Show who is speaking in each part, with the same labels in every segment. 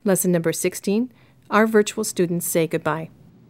Speaker 1: Lesson number 16, our virtual students say goodbye.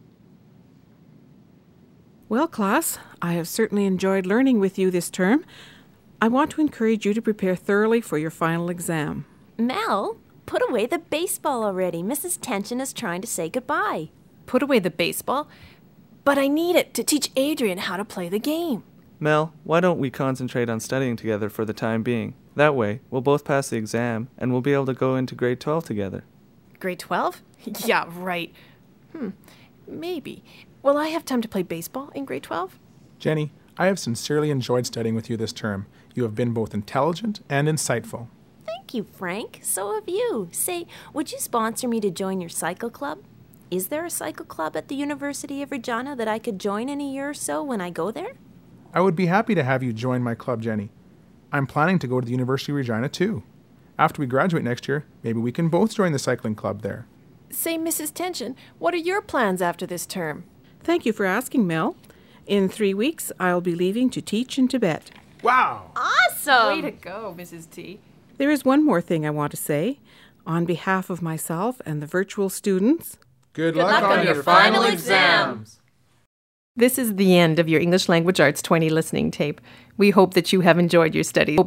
Speaker 2: Well, class, I have certainly enjoyed learning with you this term. I want to encourage you to prepare thoroughly for your final exam.
Speaker 3: Mel, put away the baseball already. Mrs. Tension is trying to say goodbye.
Speaker 1: Put away the baseball? But I need it to teach Adrian how to play the game.
Speaker 4: Mel, why don't we concentrate on studying together for the time being? That way, we'll both pass the exam, and we'll be able to go into grade 12 together.
Speaker 1: Grade 12? Yeah, right. Maybe. Will I have time to play baseball in grade 12?
Speaker 5: Jenny, I have sincerely enjoyed studying with you this term. You have been both intelligent and insightful.
Speaker 3: Thank you, Frank. So have you. Say, would you sponsor me to join your cycle club? Is there a cycle club at the University of Regina that I could join in a year or so when I go there?
Speaker 5: I would be happy to have you join my club, Jenny. I'm planning to go to the University of Regina, too. After we graduate next year, maybe we can both join the cycling club there.
Speaker 1: Say, Mrs. Tension, what are your plans after this term?
Speaker 2: Thank you for asking, Mel. In 3 weeks, I'll be leaving to teach in Tibet.
Speaker 5: Wow!
Speaker 3: Awesome!
Speaker 1: Way to go, Mrs. T.
Speaker 2: There is one more thing I want to say. On behalf of myself and the virtual students,
Speaker 5: Good luck on your final exams!
Speaker 1: This is the end of your English Language Arts 20 listening tape. We hope that you have enjoyed your study.